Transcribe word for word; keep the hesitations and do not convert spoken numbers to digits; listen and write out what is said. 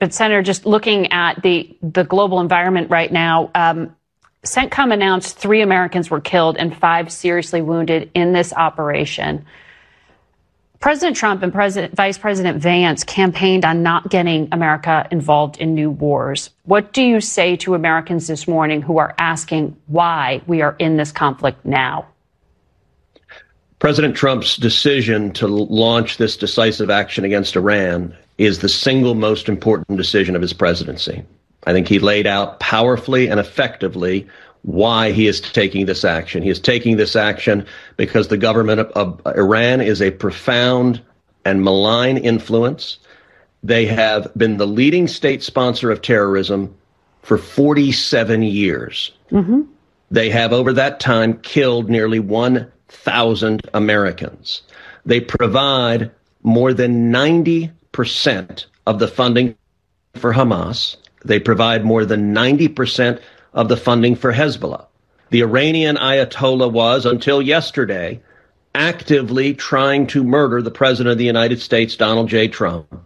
But Senator, just looking at the, the global environment right now, um, CENTCOM announced three Americans were killed and five seriously wounded in this operation. President Trump and President, Vice President Vance campaigned on not getting America involved in new wars. What do you say to Americans this morning who are asking why we are in this conflict now? President Trump's decision to launch this decisive action against Iran is the single most important decision of his presidency. I think he laid out powerfully and effectively why he is taking this action. He is taking this action because the government of, of Iran is a profound and malign influence. They have been the leading state sponsor of terrorism for forty-seven years. Mm-hmm. They have, over that time, killed nearly one thousand Americans. They provide more than ninety percent of the funding for Hamas. They provide more than ninety percent of the funding for Hezbollah. The Iranian Ayatollah was, until yesterday, actively trying to murder the president of the United States, Donald J. Trump.